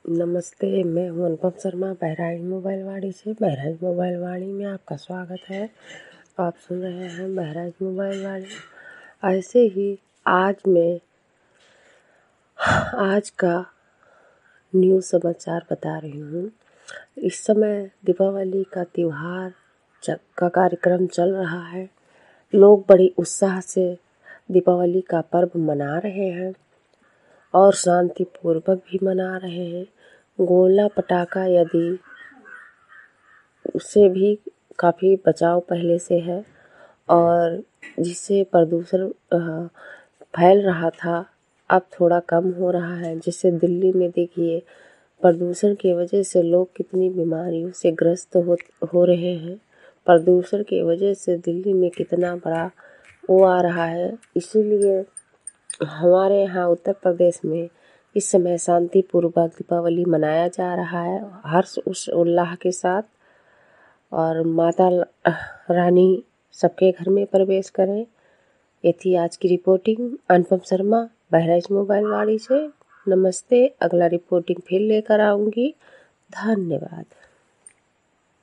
नमस्ते, मैं हूँ अनुपम शर्मा बहराइच मोबाइल वाड़ी से। बहराइच मोबाइल वाड़ी में आपका स्वागत है। आप सुन रहे हैं बहराइच मोबाइल वाड़ी। ऐसे ही आज का न्यूज़ समाचार बता रही हूँ। इस समय दीपावली का त्योहार का कार्यक्रम चल रहा है। लोग बड़ी उत्साह से दीपावली का पर्व मना रहे हैं और शांतिपूर्वक भी मना रहे हैं। गोला पटाखा यदि उससे भी काफ़ी बचाव पहले से है और जिससे प्रदूषण फैल रहा था, अब थोड़ा कम हो रहा है। जैसे दिल्ली में देखिए, प्रदूषण की वजह से लोग कितनी बीमारियों से ग्रस्त हो रहे हैं। प्रदूषण की वजह से दिल्ली में कितना बड़ा वो आ रहा है। इसीलिए हमारे यहाँ उत्तर प्रदेश में इस समय शांतिपूर्वक दीपावली मनाया जा रहा है, हर्ष उल्लास के साथ। और माता रानी सबके घर में प्रवेश करें। ये थी आज की रिपोर्टिंग। अनुपम शर्मा बहराइच मोबाइल वाड़ी से। नमस्ते, अगला रिपोर्टिंग फिर लेकर आऊँगी। धन्यवाद।